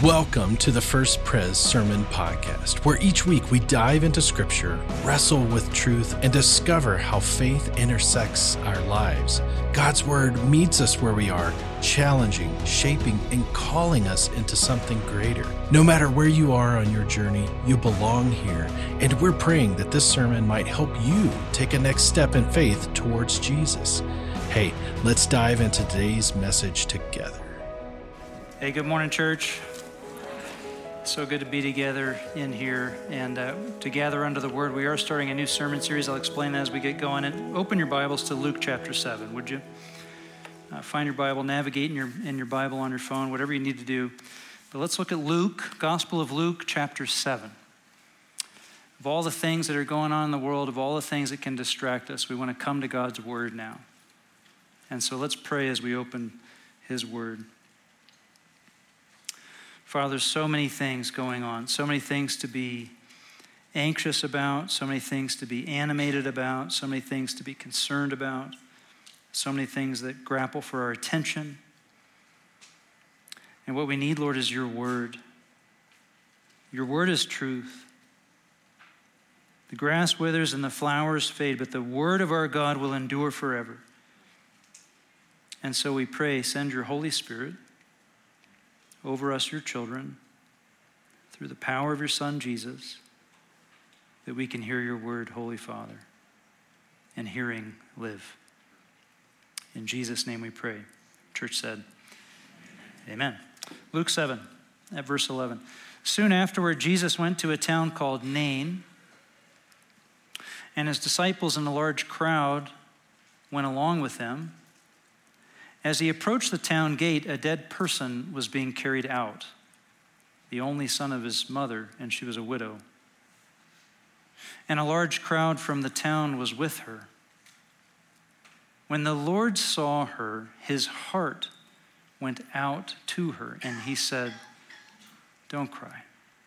Welcome to the First Pres Sermon Podcast, where each week we dive into Scripture, wrestle with truth, and discover how faith intersects our lives. God's Word meets us where we are, challenging, shaping, and calling us into something greater. No matter where you are on your journey, you belong here, and we're praying that this sermon might help you take a next step in faith towards Jesus. Hey, let's dive into today's message together. Hey, good morning, church. So good to be together in here and to gather under the Word. We are starting a new sermon series. I'll explain that as we get going. And open your Bibles to Luke chapter 7, would you? Find your Bible, navigate in your Bible on your phone, whatever you need to do. But let's look at Luke, Gospel of Luke chapter 7. Of all the things that are going on in the world, of all the things that can distract us, we want to come to God's Word now. And so let's pray as we open His Word. Father, there's so many things going on, so many things to be anxious about, so many things to be animated about, so many things to be concerned about, so many things that grapple for our attention. And what we need, Lord, is your word. Your word is truth. The grass withers and the flowers fade, but the word of our God will endure forever. And so we pray, send your Holy Spirit over us, your children, through the power of your Son, Jesus, that we can hear your word, Holy Father, and hearing live. In Jesus' name we pray. Church said, Amen. Luke 7, at verse 11. Soon afterward, Jesus went to a town called Nain, and his disciples and a large crowd went along with him. As he approached the town gate, a dead person was being carried out, the only son of his mother, and she was a widow. And a large crowd from the town was with her. When the Lord saw her, his heart went out to her, and he said, "Don't cry."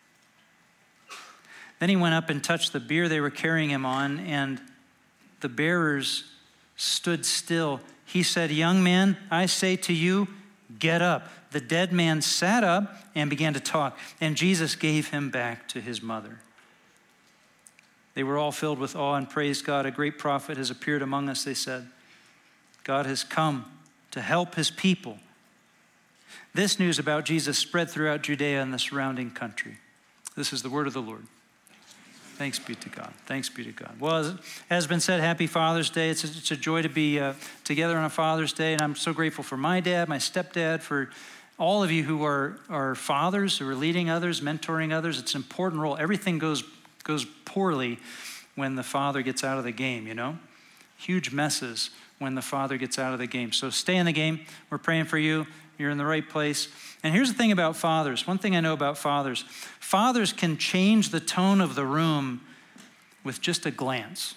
Then he went up and touched the bier they were carrying him on, and the bearers stood still. He said, "Young man, I say to you, get up." The dead man sat up and began to talk, and Jesus gave him back to his mother. They were all filled with awe and praised God. "A great prophet has appeared among us," they said. "God has come to help his people." This news about Jesus spread throughout Judea and the surrounding country. This is the word of the Lord. Thanks be to God. Thanks be to God. Well, as has been said, happy Father's Day. It's a joy to be together on a Father's Day, and I'm so grateful for my dad, my stepdad, for all of you who are fathers, who are leading others, mentoring others. It's an important role. Everything goes poorly when the father gets out of the game, you know? Huge messes when the father gets out of the game. So stay in the game. We're praying for you. You're in the right place. And here's the thing about fathers. One thing I know about fathers. Fathers can change the tone of the room with just a glance.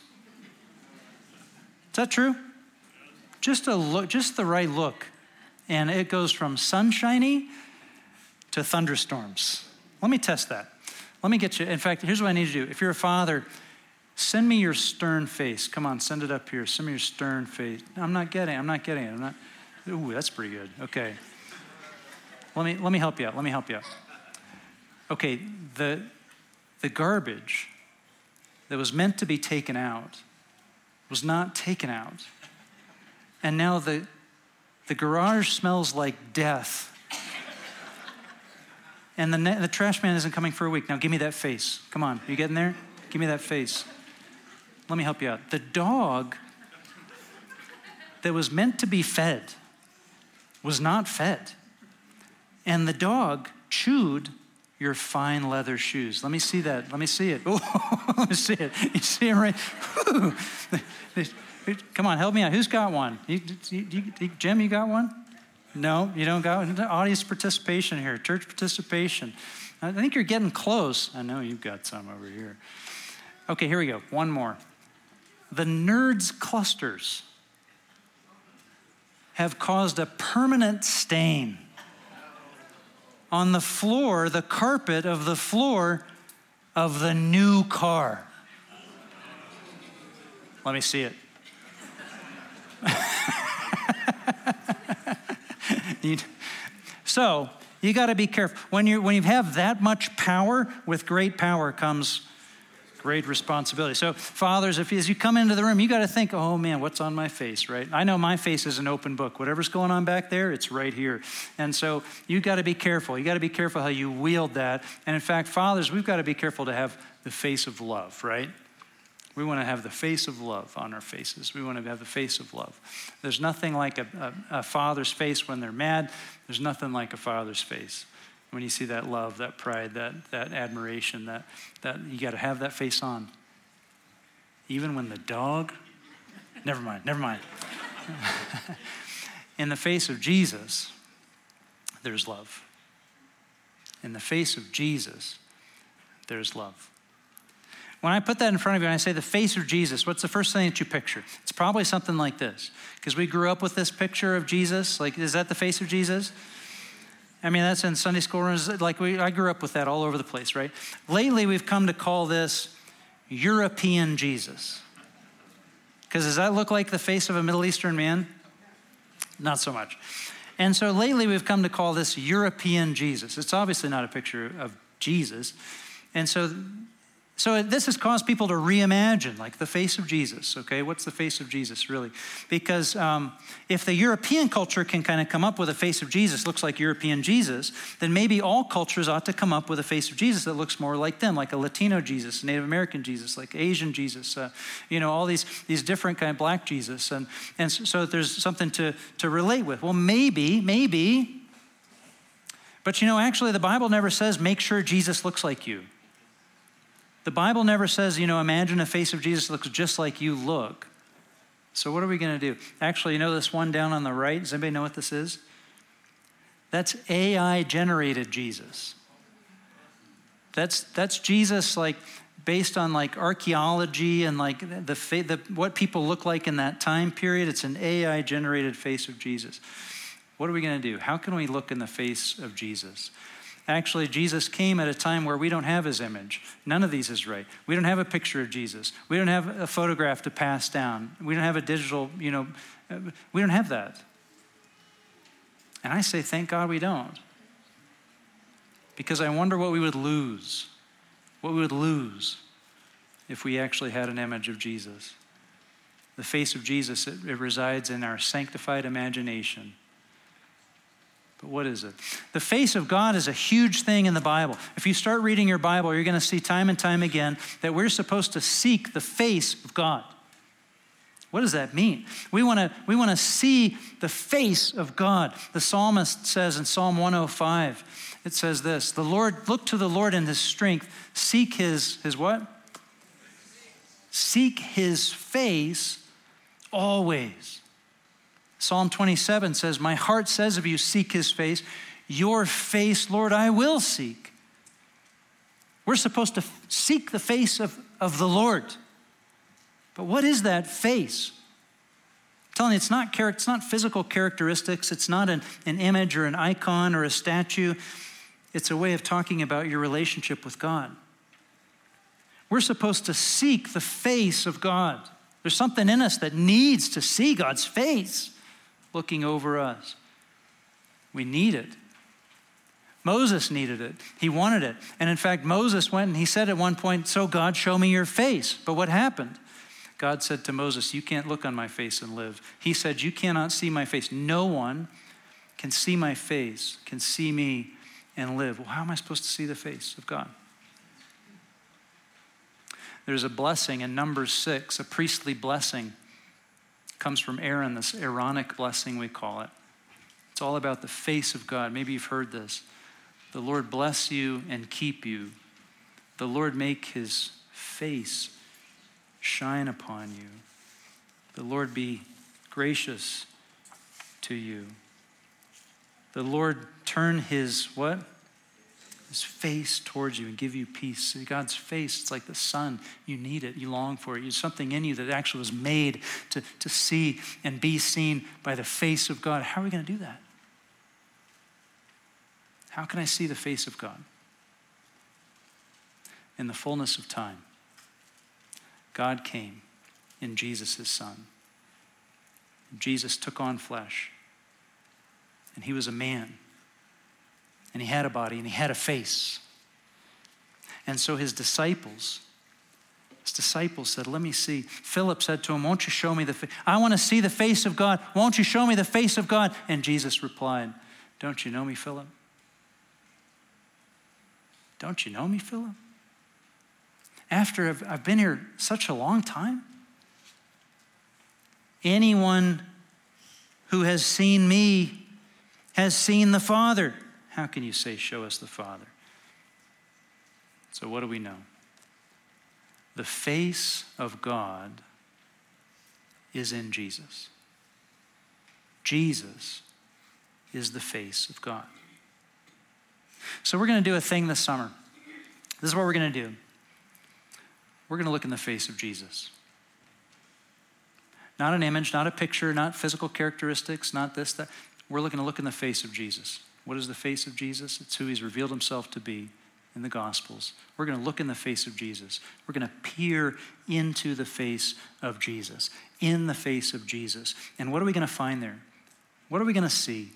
Is that true? Just a look, just the right look. And it goes from sunshiny to thunderstorms. Let me test that. Let me get you. In fact, here's what I need you to do. If you're a father, send me your stern face. Come on, send it up here. Send me your stern face. I'm not getting it. Ooh, that's pretty good. Okay. Let me help you out. Okay, the garbage that was meant to be taken out was not taken out. And now the garage smells like death. And the trash man isn't coming for a week. Now give me that face. Come on, you getting there? Give me that face. Let me help you out. The dog that was meant to be fed was not fed. And the dog chewed your fine leather shoes. Let me see that. Let me see it. Oh, let me see it. You see it right? Come on, help me out. Who's got one? Jim, you got one? No, you don't got one? Audience participation here. Church participation. I think you're getting close. I know you've got some over here. Okay, here we go. One more. The nerds clusters have caused a permanent stain on the floor, the carpet of the floor of the new car. Let me see it. So You got to be careful. When you have that much power, with great power comes great responsibility. So fathers, as you come into the room, you got to think, oh man, what's on my face, right? I know my face is an open book. Whatever's going on back there, it's right here. And so you got to be careful. You got to be careful how you wield that. And in fact, fathers, we've got to be careful to have the face of love, right? We want to have the face of love on our faces. We want to have the face of love. There's nothing like a father's face when they're mad. There's nothing like a father's face when you see that love, that pride, that admiration, that you got to have that face on. Even when the dog, never mind. In the face of Jesus, there's love. In the face of Jesus, there's love. When I put that in front of you and I say the face of Jesus, what's the first thing that you picture? It's probably something like this. Because we grew up with this picture of Jesus. Like, is that the face of Jesus? I mean, that's in Sunday school rooms. I grew up with that all over the place, right? Lately, we've come to call this European Jesus. Because does that look like the face of a Middle Eastern man? Not so much. And so lately, we've come to call this European Jesus. It's obviously not a picture of Jesus. And so this has caused people to reimagine, like the face of Jesus, okay? What's the face of Jesus, really? Because if the European culture can kind of come up with a face of Jesus, looks like European Jesus, then maybe all cultures ought to come up with a face of Jesus that looks more like them, like a Latino Jesus, Native American Jesus, like Asian Jesus, all these different kind of black Jesus. And so there's something to relate with. Well, maybe, but actually the Bible never says, make sure Jesus looks like you. The Bible never says, imagine a face of Jesus that looks just like you look. So what are we going to do? Actually, this one down on the right, does anybody know what this is? That's AI-generated Jesus. That's Jesus, like, based on, like, archaeology and, like, what people look like in that time period. It's an AI-generated face of Jesus. What are we going to do? How can we look in the face of Jesus? Actually, Jesus came at a time where we don't have his image. None of these is right. We don't have a picture of Jesus. We don't have a photograph to pass down. We don't have a digital, we don't have that. And I say, thank God we don't. Because I wonder what we would lose. What we would lose if we actually had an image of Jesus. The face of Jesus, it resides in our sanctified imagination. But what is it? The face of God is a huge thing in the Bible. If you start reading your Bible, you're going to see time and time again that we're supposed to seek the face of God. What does that mean? We want to see the face of God. The psalmist says in Psalm 105, it says this, look to the Lord in his strength, seek his what? Seek his face always. Psalm 27 says, my heart says of you, seek his face. Your face, Lord, I will seek. We're supposed to seek the face of the Lord. But what is that face? I'm telling you, it's not physical characteristics. It's not an image or an icon or a statue. It's a way of talking about your relationship with God. We're supposed to seek the face of God. There's something in us that needs to see God's face looking over us. We need it. Moses needed it. He wanted it. And in fact, Moses went and he said at one point, so God, show me your face. But what happened? God said to Moses, you can't look on my face and live. He said, you cannot see my face. No one can see my face, can see me and live. Well, how am I supposed to see the face of God? There's a blessing in Numbers 6, a priestly blessing. Comes from Aaron, this Aaronic blessing we call it. It's all about the face of God. Maybe you've heard this. The Lord bless you and keep you. The Lord make his face shine upon you. The Lord be gracious to you. The Lord turn his what? His face towards you and give you peace. See, God's face, it's like the sun. You need it. You long for it. There's something in you that actually was made to see and be seen by the face of God. How are we going to do that? How can I see the face of God? In the fullness of time, God came in Jesus, his son. Jesus took on flesh, and he was a man. and he had a body, and he had a face. And so his disciples said, let me see. Philip said to him, won't you show me the face? I want to see the face of God. Won't you show me the face of God? And Jesus replied, don't you know me, Philip? Don't you know me, Philip? After I've been here such a long time? Anyone who has seen me has seen the Father. How can you say, show us the Father? So what do we know? The face of God is in Jesus. Jesus is the face of God. So we're going to do a thing this summer. This is what we're going to do. We're going to look in the face of Jesus. Not an image, not a picture, not physical characteristics, not this, that. We're looking to look in the face of Jesus. What is the face of Jesus? It's who he's revealed himself to be in the Gospels. We're going to look in the face of Jesus. We're going to peer into the face of Jesus, in the face of Jesus. And what are we going to find there? What are we going to see?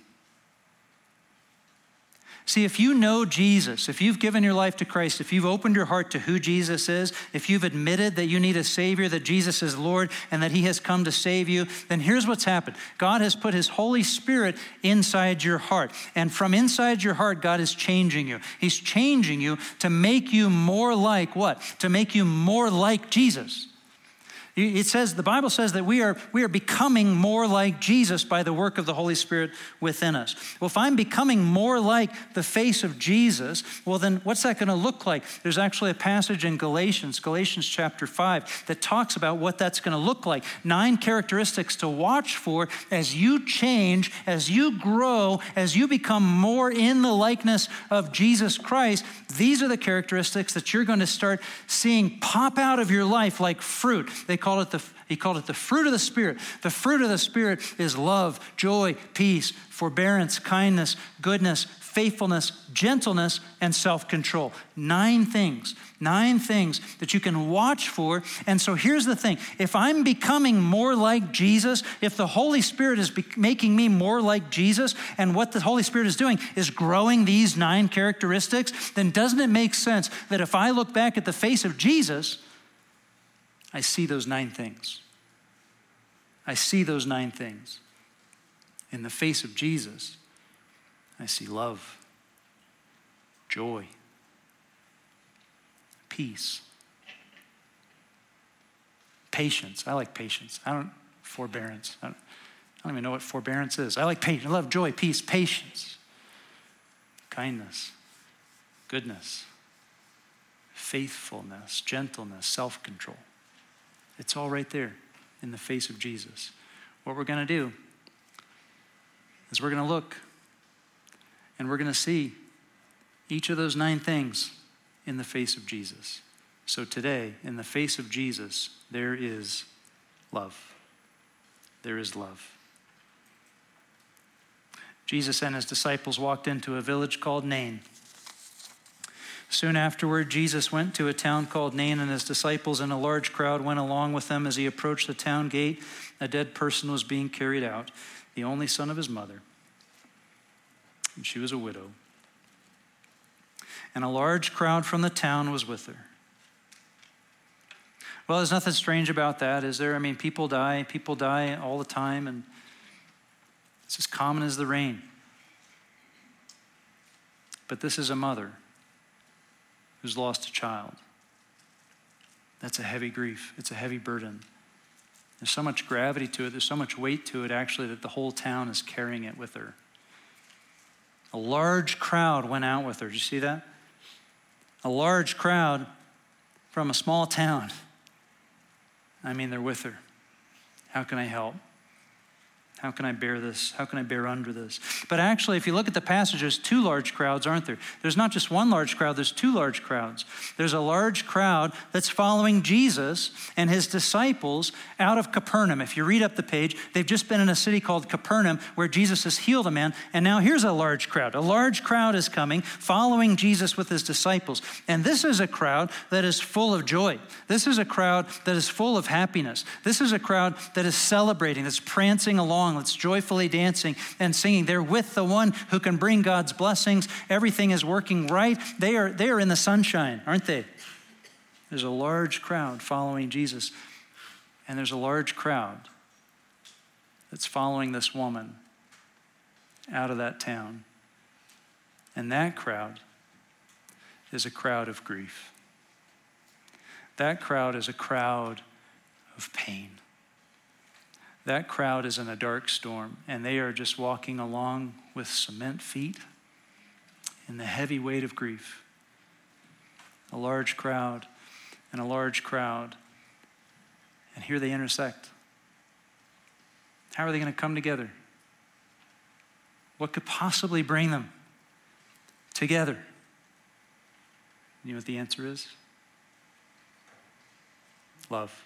See, if you know Jesus, if you've given your life to Christ, if you've opened your heart to who Jesus is, if you've admitted that you need a Savior, that Jesus is Lord, and that he has come to save you, then here's what's happened. God has put his Holy Spirit inside your heart. And from inside your heart, God is changing you. He's changing you to make you more like what? To make you more like Jesus. It says, the Bible says that we are becoming more like Jesus by the work of the Holy Spirit within us. Well, if I'm becoming more like the face of Jesus, well then what's that going to look like? There's actually a passage in Galatians chapter 5, that talks about what that's going to look like. 9 characteristics to watch for as you change, as you grow, as you become more in the likeness of Jesus Christ. These are the characteristics that you're going to start seeing pop out of your life like fruit. He called it the fruit of the Spirit. The fruit of the Spirit is love, joy, peace, forbearance, kindness, goodness, faithfulness, gentleness, and self-control. 9 things that you can watch for. And so here's the thing. If I'm becoming more like Jesus, if the Holy Spirit is making me more like Jesus, and what the Holy Spirit is doing is growing these 9 characteristics, then doesn't it make sense that if I look back at the face of Jesus, I see those 9 things. I see those 9 things. In the face of Jesus, I see love, joy, peace, patience. I like patience. Forbearance. I don't even know what forbearance is. I like patience. I love joy, peace, patience, kindness, goodness, faithfulness, gentleness, self-control. It's all right there in the face of Jesus. What we're going to do is we're going to look and we're going to see each of those 9 things in the face of Jesus. So today, in the face of Jesus, there is love. There is love. Jesus and his disciples walked into a village called Nain. Soon afterward, Jesus went to a town called Nain, and his disciples and a large crowd went along with them. As he approached the town gate, a dead person was being carried out, the only son of his mother, and she was a widow. And a large crowd from the town was with her. Well, there's nothing strange about that, is there? I mean, people die all the time, and it's as common as the rain. But this is a mother who's lost a child. That's a heavy grief. It's a heavy burden. There's so much gravity to it. There's so much weight to it, actually, that the whole town is carrying it with her. A large crowd went out with her. Did you see that? A large crowd from a small town. I mean, they're with her. How can I help? How can I bear this? How can I bear under this? But actually, if you look at the passage, there's 2 large crowds, aren't there? There's not just one large crowd, there's 2 large crowds. There's a large crowd that's following Jesus and his disciples out of Capernaum. If you read up the page, they've just been in a city called Capernaum where Jesus has healed a man, and now here's a large crowd. A large crowd is coming, following Jesus with his disciples. And this is a crowd that is full of joy. This is a crowd that is full of happiness. This is a crowd that is celebrating, that's prancing along along. Let's joyfully dancing and singing. They're with the one who can bring God's blessings. Everything is working right. They are in the sunshine, aren't they? There's a large crowd following Jesus. And there's a large crowd that's following this woman out of that town. And that crowd is a crowd of grief. That crowd is a crowd of pain. That crowd is in a dark storm, and they are just walking along with cement feet in the heavy weight of grief. A large crowd and a large crowd. And here they intersect. How are they going to come together? What could possibly bring them together? You know what the answer is? Love.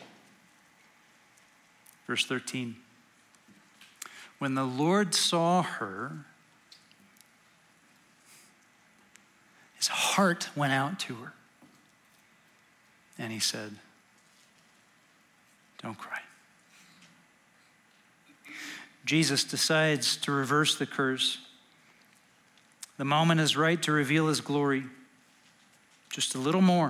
Verse 13. When the Lord saw her, his heart went out to her. And he said, don't cry. Jesus decides to reverse the curse. The moment is right to reveal his glory. Just a little more.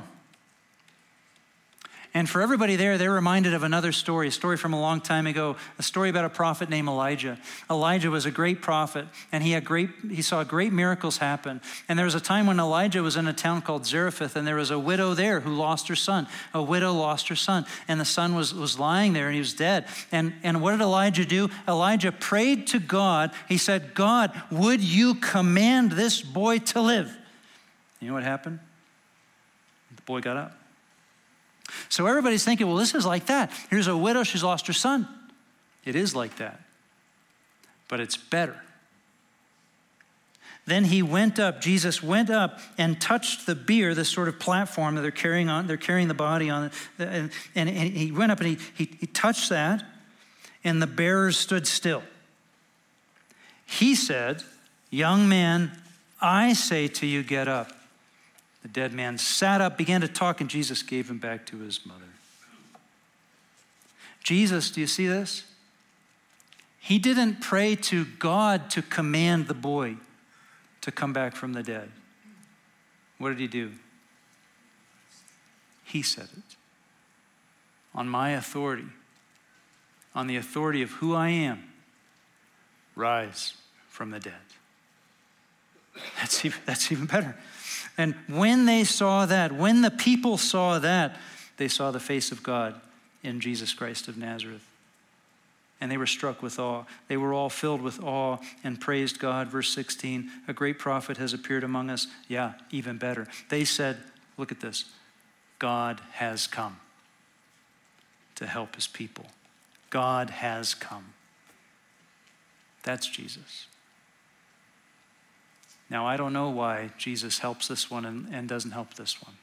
And for everybody there, they're reminded of another story, a story from a long time ago, a story about a prophet named Elijah. Elijah was a great prophet, and he saw great miracles happen. And there was a time when Elijah was in a town called Zarephath, and there was a widow there who lost her son. A widow lost her son, and the son was lying there, and he was dead. And what did Elijah do? Elijah prayed to God. He said, God, would you command this boy to live? You know what happened? The boy got up. So everybody's thinking, well, this is like that. Here's a widow, she's lost her son. It is like that. But it's better. Then Jesus went up and touched the bier, this sort of platform that they're carrying on. They're carrying the body on. And he went up and he touched that, and the bearers stood still. He said, young man, I say to you, get up. The dead man sat up, began to talk, and Jesus gave him back to his mother. Jesus, do you see this? He didn't pray to God to command the boy to come back from the dead. What did he do? He said it. On my authority, on the authority of who I am, rise from the dead. That's even better. And when they saw that, when the people saw that, they saw the face of God in Jesus Christ of Nazareth. And they were struck with awe. They were all filled with awe and praised God. Verse 16, a great prophet has appeared among us. Yeah, even better. They said, look at this, God has come to help his people. God has come. That's Jesus. Now, I don't know why Jesus helps this one and doesn't help this one.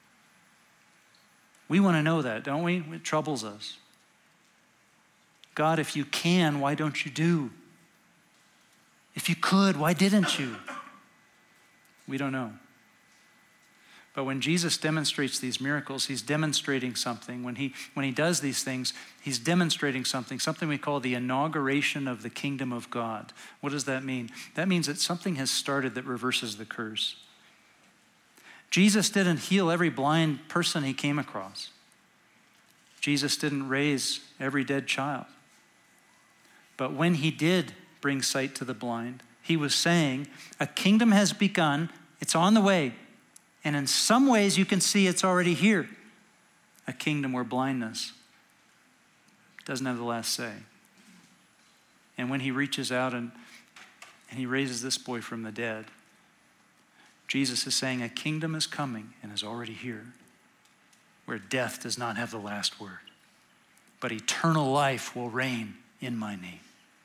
We want to know that, don't we? It troubles us. God, if you can, why don't you do? If you could, why didn't you? We don't know. But when Jesus demonstrates these miracles, he's demonstrating something. When he does these things, he's demonstrating something we call the inauguration of the kingdom of God. What does that mean? That means that something has started that reverses the curse. Jesus didn't heal every blind person he came across. Jesus didn't raise every dead child. But when he did bring sight to the blind, he was saying, a kingdom has begun, it's on the way. And in some ways, you can see it's already here. A kingdom where blindness doesn't have the last say. And when he reaches out and he raises this boy from the dead, Jesus is saying a kingdom is coming and is already here, where death does not have the last word, but eternal life will reign in my name.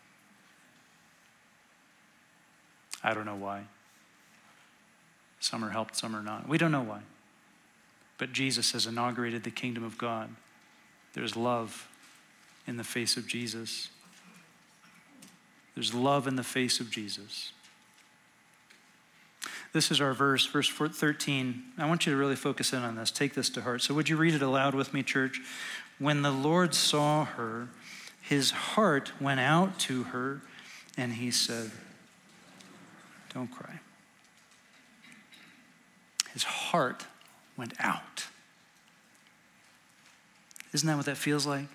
I don't know why. Some are helped, some are not. We don't know why. But Jesus has inaugurated the kingdom of God. There's love in the face of Jesus. There's love in the face of Jesus. This is our verse 13. I want you to really focus in on this. Take this to heart. So would you read it aloud with me, church? When the Lord saw her, his heart went out to her, and he said, don't cry. His heart went out. Isn't that what that feels like?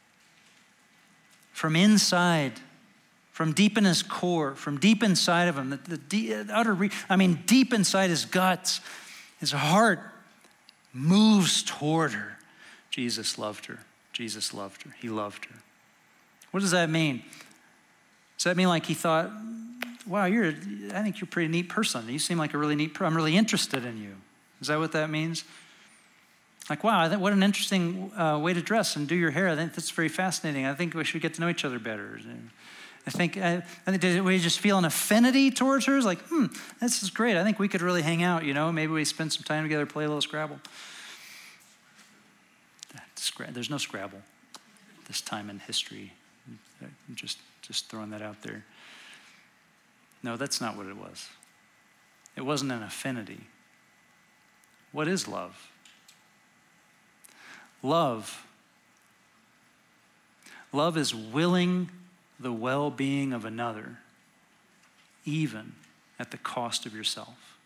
From inside, from deep in his core, from deep inside of him, deep inside his guts, his heart moves toward her. Jesus loved her. Jesus loved her. He loved her. What does that mean? Does that mean like he thought, wow, I think you're a pretty neat person. You seem like a really neat person. I'm really interested in you. Is that what that means? Like, wow, what an interesting way to dress and do your hair. I think that's very fascinating. I think we should get to know each other better. I think did we just feel an affinity towards her? It's like, this is great. I think we could really hang out, Maybe we spend some time together, play a little Scrabble. There's no Scrabble this time in history. I'm just throwing that out there. No, that's not what it was. It wasn't an affinity. What is love? Love is willing the well-being of another, even at the cost of yourself.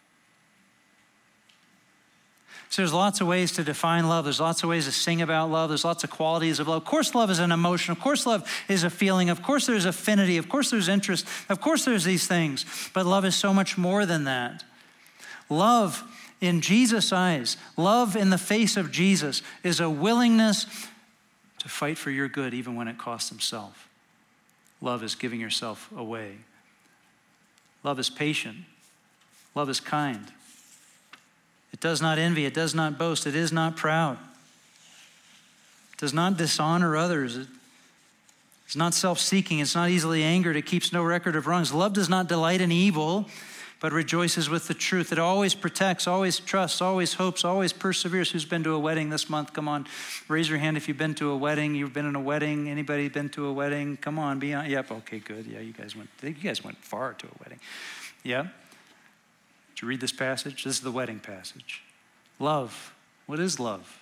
So there's lots of ways to define love. There's lots of ways to sing about love. There's lots of qualities of love. Of course, love is an emotion. Of course, love is a feeling. Of course, there's affinity. Of course, there's interest. Of course, there's these things. But love is so much more than that. Love in Jesus' eyes, love in the face of Jesus, is a willingness to fight for your good even when it costs himself. Love is giving yourself away. Love is patient. Love is kind. It does not envy. It does not boast. It is not proud. It does not dishonor others. It's not self-seeking. It's not easily angered. It keeps no record of wrongs. Love does not delight in evil, but rejoices with the truth. It always protects, always trusts, always hopes, always perseveres. Who's been to a wedding this month? Come on, raise your hand if you've been to a wedding. You've been in a wedding. Anybody been to a wedding? Come on, be on. Yep, okay, good. Yeah, you guys went far to a wedding. Yep. Did you read this passage? This is the wedding passage. Love. What is love?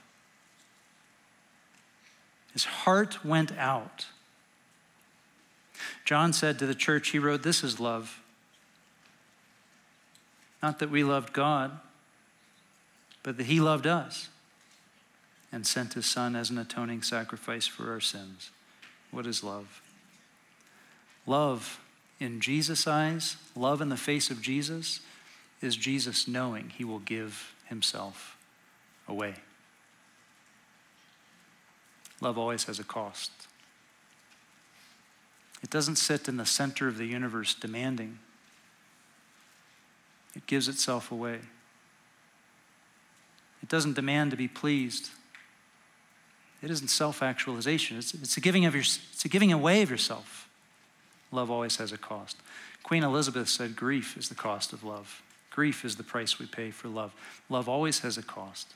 His heart went out. John said to the church, he wrote, this is love. Not that we loved God, but that he loved us and sent his son as an atoning sacrifice for our sins. What is love? Love in Jesus' eyes, love in the face of Jesus, is Jesus knowing he will give himself away. Love always has a cost. It doesn't sit in the center of the universe demanding. It gives itself away. It doesn't demand to be pleased. It isn't self-actualization. It's a giving away of yourself. Love always has a cost. Queen Elizabeth said grief is the cost of love. Grief is the price we pay for love. Love always has a cost.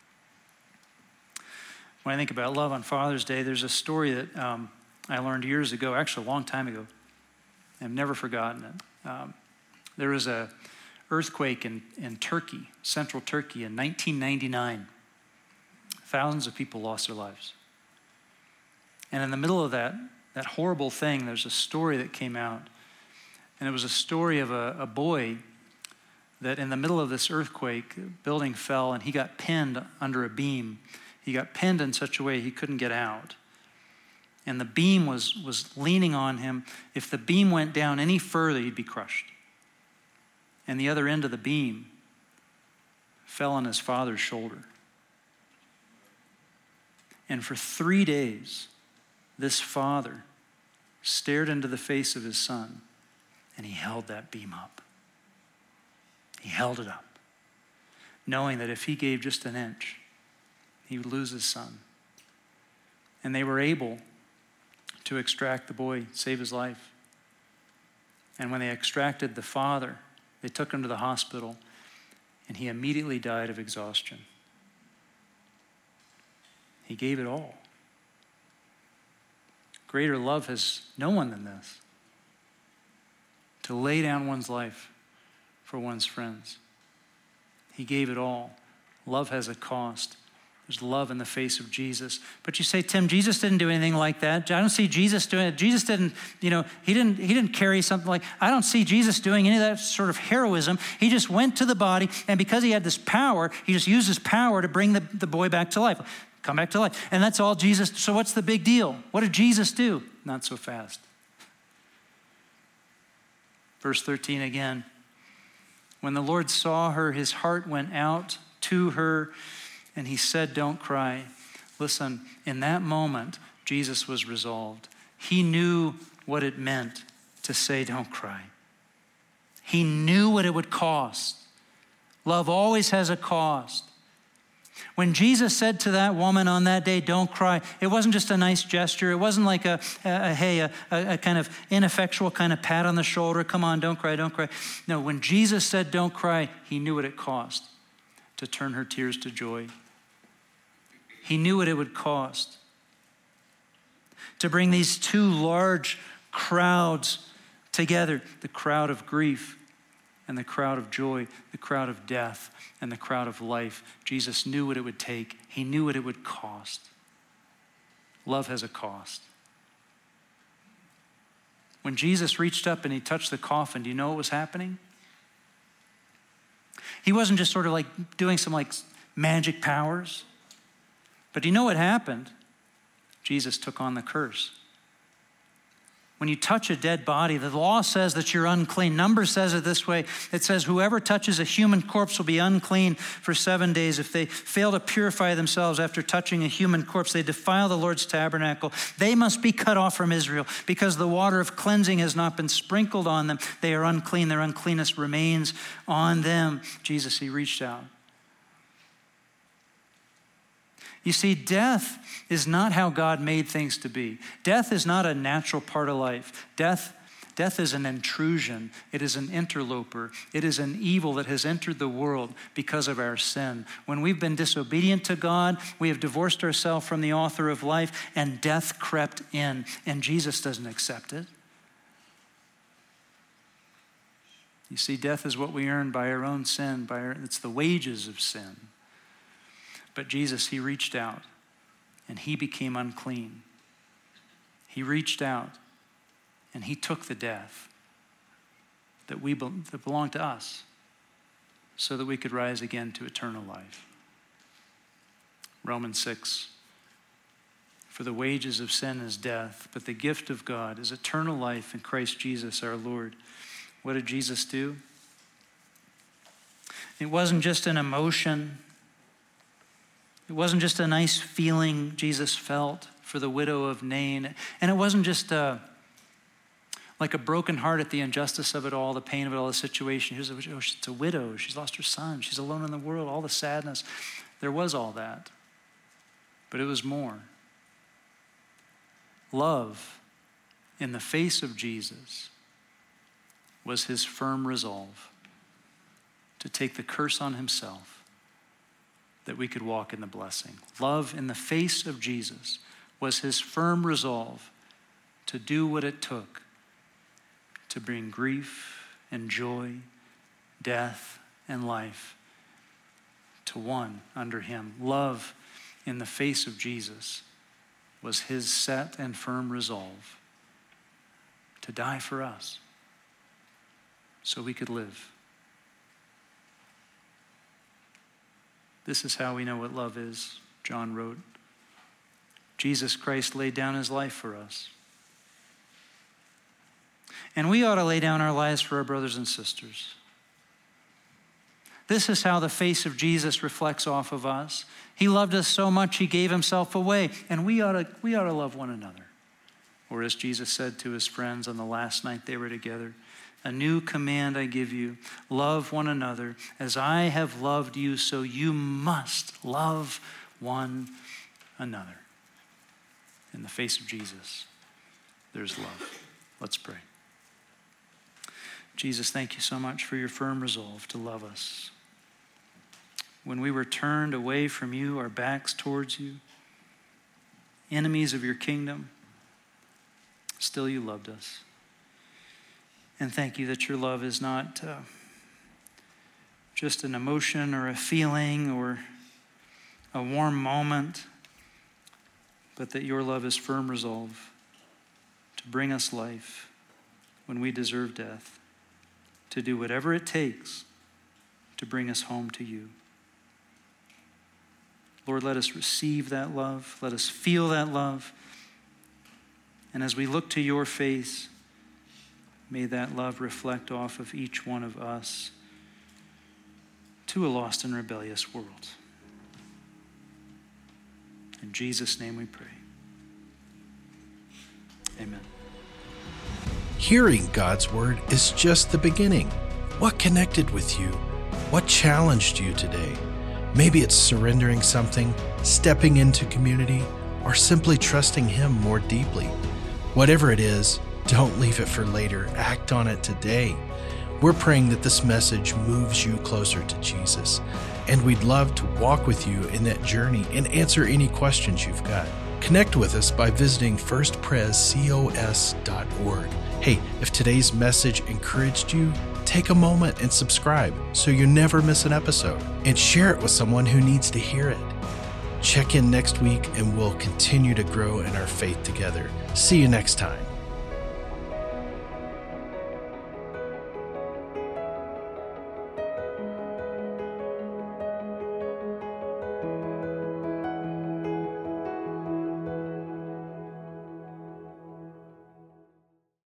When I think about love on Father's Day, there's a story that I learned years ago, actually a long time ago. I've never forgotten it. There was an earthquake in Turkey, central Turkey, in 1999. Thousands of people lost their lives. And in the middle of that horrible thing, there's a story that came out. And it was a story of a boy that in the middle of this earthquake, the building fell and he got pinned under a beam. He got pinned in such a way he couldn't get out. And the beam was leaning on him. If the beam went down any further, he'd be crushed. And the other end of the beam fell on his father's shoulder. And for 3 days, this father stared into the face of his son, and he held that beam up. He held it up, knowing that if he gave just an inch, he would lose his son. And they were able to extract the boy, save his life. And when they extracted the father, they took him to the hospital, and he immediately died of exhaustion. He gave it all. Greater love has no one than this. To lay down one's life for one's friends. He gave it all. Love has a cost. There's love in the face of Jesus. But you say, Tim, Jesus didn't do anything like that. I don't see Jesus doing it. Jesus didn't, he didn't carry something like, I don't see Jesus doing any of that sort of heroism. He just went to the body, and because he had this power, he just used his power to bring the boy back to life. Come back to life. And that's all Jesus. So what's the big deal? What did Jesus do? Not so fast. Verse 13 again. When the Lord saw her, his heart went out to her, and he said, don't cry. Listen, in that moment, Jesus was resolved. He knew what it meant to say, don't cry. He knew what it would cost. Love always has a cost. When Jesus said to that woman on that day, don't cry, it wasn't just a nice gesture. It wasn't like a kind of ineffectual kind of pat on the shoulder. Come on, don't cry, don't cry. No, when Jesus said don't cry, he knew what it cost to turn her tears to joy. He knew what it would cost to bring these two large crowds together, the crowd of grief and the crowd of joy, the crowd of death and the crowd of life. Jesus knew what it would take. He knew what it would cost. Love has a cost. When Jesus reached up and he touched the coffin, do you know what was happening? He wasn't just sort of like doing some like magic powers. But do you know what happened? Jesus took on the curse. When you touch a dead body, the law says that you're unclean. Numbers says it this way. It says whoever touches a human corpse will be unclean for 7 days. If they fail to purify themselves after touching a human corpse, they defile the Lord's tabernacle. They must be cut off from Israel because the water of cleansing has not been sprinkled on them. They are unclean. Their uncleanness remains on them. Jesus, he reached out. You see, death is not how God made things to be. Death is not a natural part of life. Death is an intrusion. It is an interloper. It is an evil that has entered the world because of our sin. When we've been disobedient to God, we have divorced ourselves from the author of life, and death crept in, and Jesus doesn't accept it. You see, death is what we earn by our own sin. It's the wages of sin. But Jesus, he reached out and he became unclean. He reached out and he took the death that belonged to us so that we could rise again to eternal life. Romans 6, for the wages of sin is death, but the gift of God is eternal life in Christ Jesus our Lord. What did Jesus do? It wasn't just an emotion. It wasn't just a nice feeling Jesus felt for the widow of Nain. And it wasn't just like a broken heart at the injustice of it all, the pain of it all, the situation. She's a widow. She's lost her son. She's alone in the world, all the sadness. There was all that. But it was more. Love in the face of Jesus was his firm resolve to take the curse on himself that we could walk in the blessing. Love in the face of Jesus was his firm resolve to do what it took to bring grief and joy, death and life to one under him. Love in the face of Jesus was his set and firm resolve to die for us so we could live. This is how we know what love is, John wrote. Jesus Christ laid down his life for us. And we ought to lay down our lives for our brothers and sisters. This is how the face of Jesus reflects off of us. He loved us so much, he gave himself away. And we ought to love one another. Or as Jesus said to his friends on the last night they were together, a new command I give you, love one another. As I have loved you, so you must love one another. In the face of Jesus, there's love. Let's pray. Jesus, thank you so much for your firm resolve to love us. When we were turned away from you, our backs towards you, enemies of your kingdom, still you loved us. And thank you that your love is not just an emotion or a feeling or a warm moment, but that your love is firm resolve to bring us life when we deserve death, to do whatever it takes to bring us home to you. Lord, let us receive that love. Let us feel that love. And as we look to your face, may that love reflect off of each one of us to a lost and rebellious world. In Jesus' name we pray. Amen. Hearing God's word is just the beginning. What connected with you? What challenged you today? Maybe it's surrendering something, stepping into community, or simply trusting Him more deeply. Whatever it is, don't leave it for later. Act on it today. We're praying that this message moves you closer to Jesus, and we'd love to walk with you in that journey and answer any questions you've got. Connect with us by visiting firstprescos.org. Hey, if today's message encouraged you, take a moment and subscribe so you never miss an episode, and share it with someone who needs to hear it. Check in next week and we'll continue to grow in our faith together. See you next time.